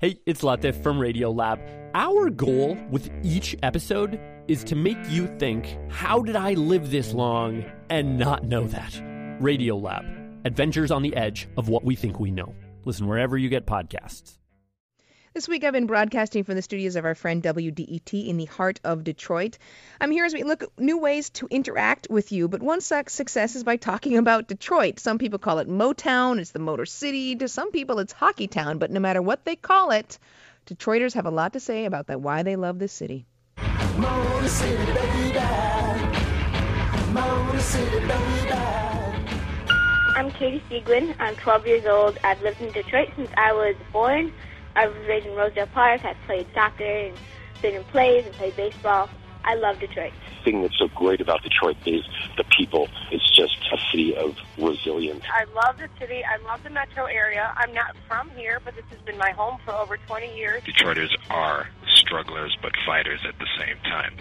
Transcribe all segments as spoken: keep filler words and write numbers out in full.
Hey, it's Latif from Radiolab. Our goal with each episode is to make you think, how did I live this long and not know that? Radiolab, adventures on the edge of what we think we know. Listen wherever you get podcasts. This week I've been broadcasting from the studios of our friend W D E T in the heart of Detroit. I'm here as we look at new ways to interact with you, but one success is by talking about Detroit. Some people call it Motown, it's the Motor City. To some people it's Hockey Town, but no matter what they call it, Detroiters have a lot to say about that, why they love this city. Motor City, baby. Motor City, baby. I'm Katie Sieglin. I'm twelve years old. I've lived in Detroit since I was born. I was raised in Rosedale Park. I've played soccer and been in plays and played baseball. I love Detroit. The thing that's so great about Detroit is the people. It's just a city of resilience. I love the city. I love the metro area. I'm not from here, but this has been my home for over twenty years. Detroiters are strugglers but fighters at the same time.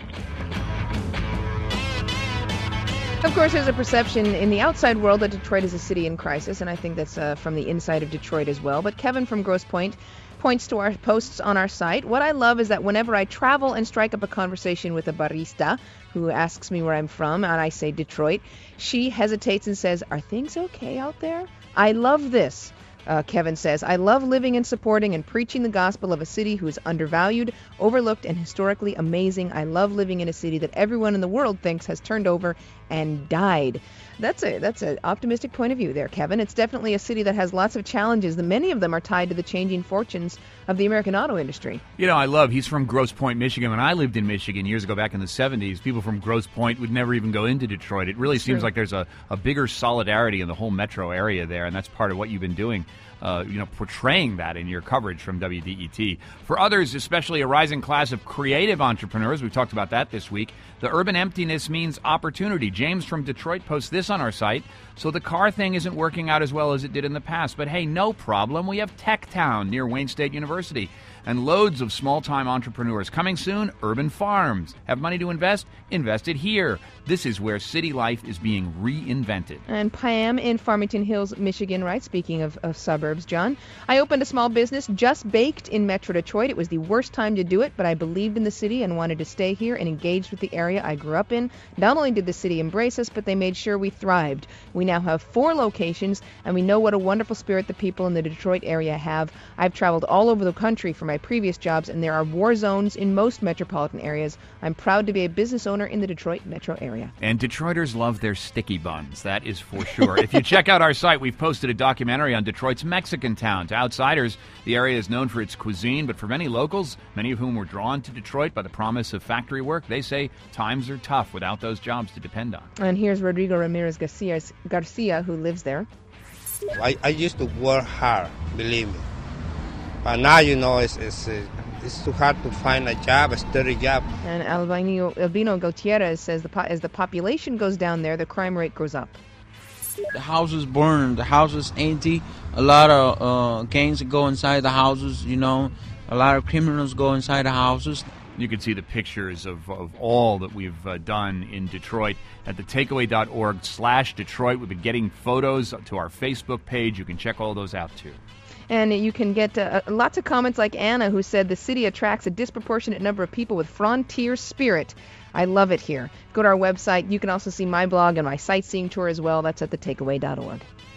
Of course, there's a perception in the outside world that Detroit is a city in crisis, and I think that's uh, from the inside of Detroit as well. But Kevin from Grosse Pointe points to our posts on our site. What I love is that whenever I travel and strike up a conversation with a barista who asks me where I'm from, and I say Detroit, she hesitates and says, "Are things okay out there?" I love this. Uh, Kevin says, "I love living and supporting and preaching the gospel of a city who is undervalued, overlooked, and historically amazing. I love living in a city that everyone in the world thinks has turned over and died." That's a that's an optimistic point of view there, Kevin. It's definitely a city that has lots of challenges. The many of them are tied to the changing fortunes of the American auto industry. You know, I love, he's from Grosse Pointe, Michigan. When I lived in Michigan years ago back in the seventies, people from Grosse Pointe would never even go into Detroit. It really That's seems true. like there's a, a bigger solidarity in the whole metro area there, and that's part of what you've been doing. Uh, you know, portraying that in your coverage from W D E T. For others, especially a rising class of creative entrepreneurs, we've talked about that this week, the urban emptiness means opportunity. James from Detroit posts this on our site. "So the car thing isn't working out as well as it did in the past, but hey, no problem. We have Tech Town near Wayne State University. And loads of small-time entrepreneurs. Coming soon, urban farms. Have money to invest? Invest it here. This is where city life is being reinvented." And Pam in Farmington Hills, Michigan, writes, speaking of, of suburbs, John, "I opened a small business just baked in Metro Detroit. It was the worst time to do it, but I believed in the city and wanted to stay here and engaged with the area I grew up in. Not only did the city embrace us, but they made sure we thrived. We now have four locations, and we know what a wonderful spirit the people in the Detroit area have. I've traveled all over the country for my previous jobs, and there are war zones in most metropolitan areas. I'm proud to be a business owner in the Detroit metro area." And Detroiters love their sticky buns, that is for sure. If you check out our site, we've posted a documentary on Detroit's Mexican town. To outsiders, the area is known for its cuisine, but for many locals, many of whom were drawn to Detroit by the promise of factory work, they say times are tough without those jobs to depend on. And here's Rodrigo Ramirez Garcia, Garcia who lives there. I, I used to work hard, believe me. But now, you know, it's it's, uh, it's too hard to find a job, a steady job. And Albino, Albino Gutierrez says the po- as the population goes down there, the crime rate goes up. The houses burn, the houses empty. A lot of uh, gangs go inside the houses, you know. A lot of criminals go inside the houses. You can see the pictures of, of all that we've uh, done in Detroit at the takeaway dot org slash Detroit. We've been getting photos to our Facebook page. You can check all those out, too. And you can get uh, lots of comments like Anna, who said the city attracts a disproportionate number of people with frontier spirit. I love it here. Go to our website. You can also see my blog and my sightseeing tour as well. That's at the takeaway dot org.